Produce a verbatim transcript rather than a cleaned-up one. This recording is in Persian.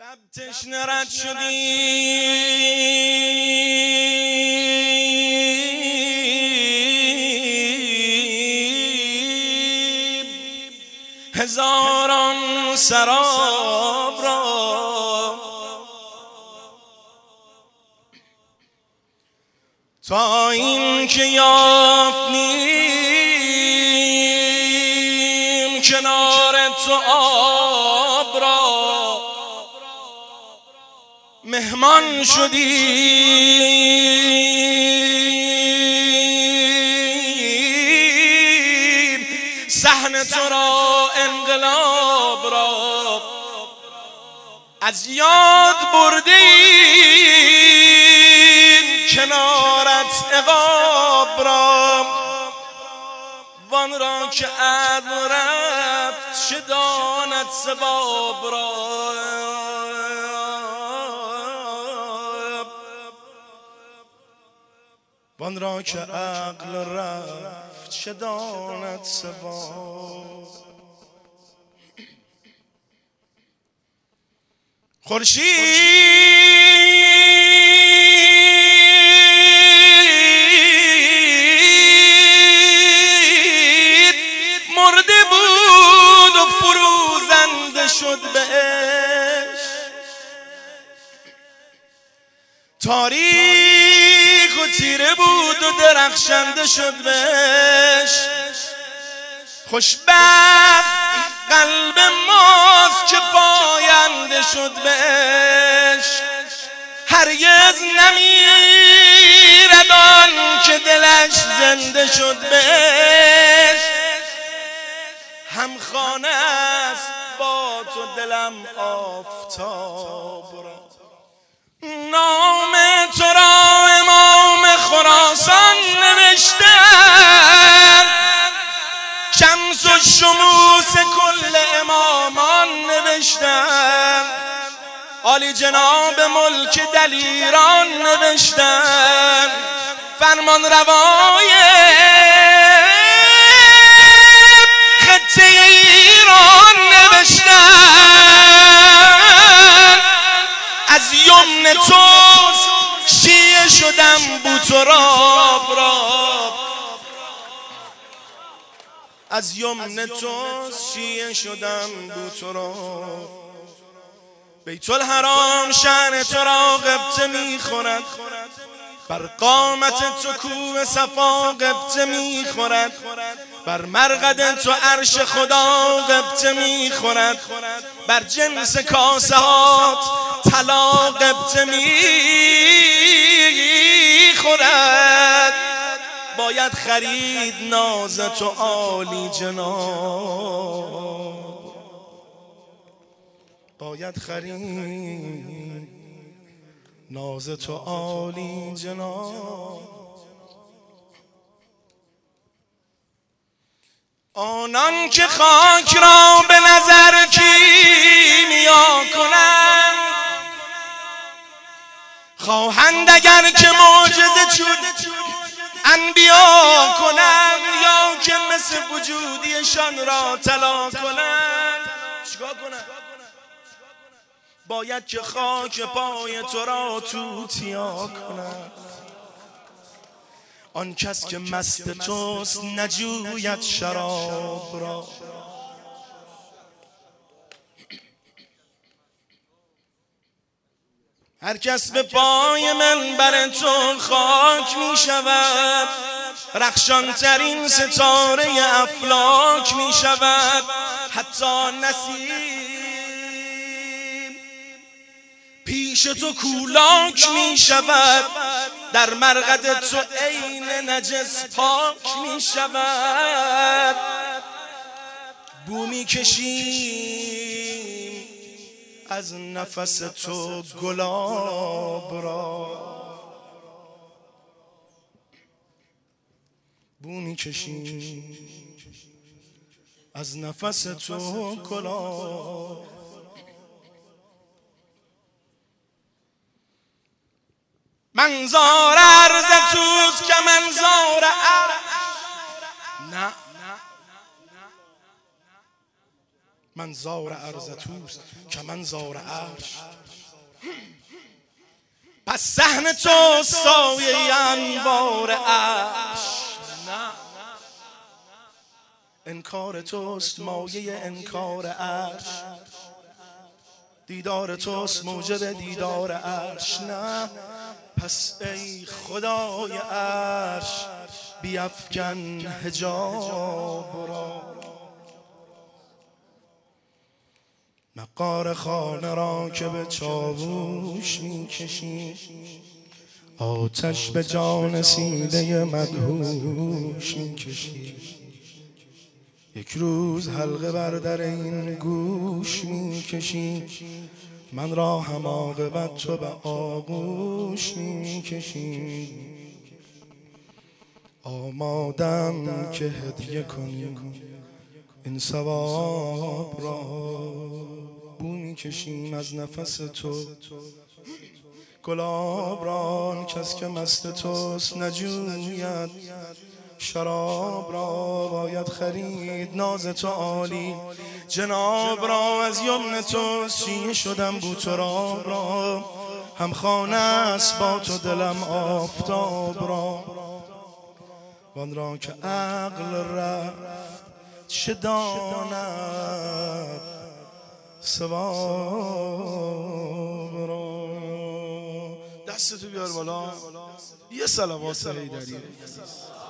لب تشنه رد شدی هزاران سراب را تا این که یافتیم کنار تو آب را مهمان شدیم صحن تو را انقلاب را از یاد بردیم کنارت عقاب را وان را که عدل رفت چه داند ثواب را وان را که عقل رفت چه داند ثواب. خورشید مرده بود و فروزنده شد بهش، تاریک و تیره بود و درخشنده شد بهش. خوشبخت قلب ماست که پاینده شد بهش، هرگز نمیرد آن که دلش زنده شد بهش. همخانه است با تو دلم آفتاب را، نام تو را امام خراسان نوشتن، شمس و شموس کل امامان نوشتن، عالی جناب ملک دلیران نوشتن، فرمان روای خطه ایران نوشتن. از یمن تو شیعه شدم بوتراب را، از یمن تو شیعه شدم بوتراب. بیت الحرام شأن تو را غبطه میخورد، بر قامت تو کوه صفا غبطه میخورد، بر مرقد تو عرش خدا غبطه میخورد، بر جنس کاسه هات طلا غبطه میخورد. باید خرید ناز تو عالی جناب، باید خرید ناز تو عالی جناب. آنان که خاک را به نظر کیمیا کنند، خواهند اگر که معجزه چون انبیا کنند، یا که مثل وجودیشان را طلا کنند. چیکار کنند؟ باید که خاک پای تو را توتیا کنند. آن کس که مست توست نجوید شراب را، هر کس به پای منبر تو خاک می شود، رخشان ترین ستاره افلاک می شود. حتی نسیم پیش تو کولاک می شود، در مرقد تو عین نجس پاک می شود. بو می کشیم از نفس تو گلاب را، بو می کشیم از نفس تو گلاب. منظار عرض توست که منظار عرش، نه من زار عرض توست که من زار عرش. پس صحن تو سایه انوار عرش، نه انکار توست مایه انکار عرش. دیدار توست موجب دیدار عرش، نه. پس ای خدای عرش بیفکن حجاب را. مقار خانه را که به چاووش میکشی، آتش به جان سینه مدهوش میکشی. یک روز حلقه بر در این گوش میکشی، من را هم عاقبت تو به آغوش میکشی. آمادم که هدیه کنی این ثواب را، بو میکشیم از نفس تو گلاب را. آن کس که مست توست نجوید شراب را، باید خرید ناز تو عالی جناب را. از یمن توست چیه شدم بو تراب را، هم خانه است با تو دلم آفتاب را. وان را که عقل رفت چه داند ثواب را. دستتو بیار بالا، یه صلوات حیدری.